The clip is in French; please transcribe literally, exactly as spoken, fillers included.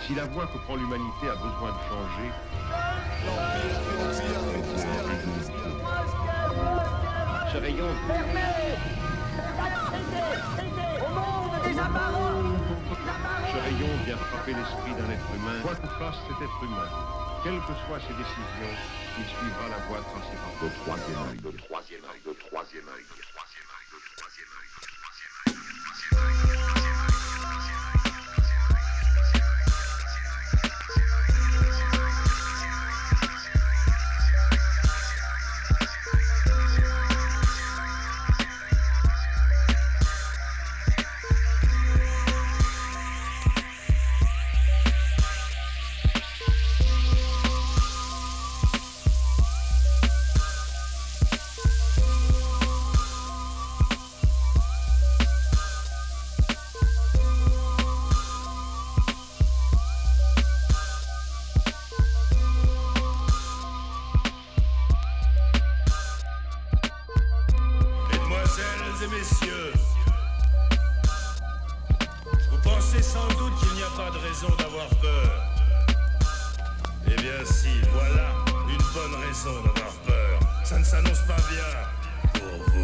Si la voie que prend l'humanité a besoin de changer, ce rayon... Fermez! Au monde des apparences! Ce rayon vient frapper l'esprit d'un être humain. Quoi que fasse cet être humain, quelles que soient ses décisions, il suivra la voie tracée par le troisième œil, le troisième œil, le troisième œil, le troisième œil, le troisième œil, le troisième œil, le troisième œil. Si, voilà une bonne raison d'avoir peur. Ça ne s'annonce pas bien pour vous.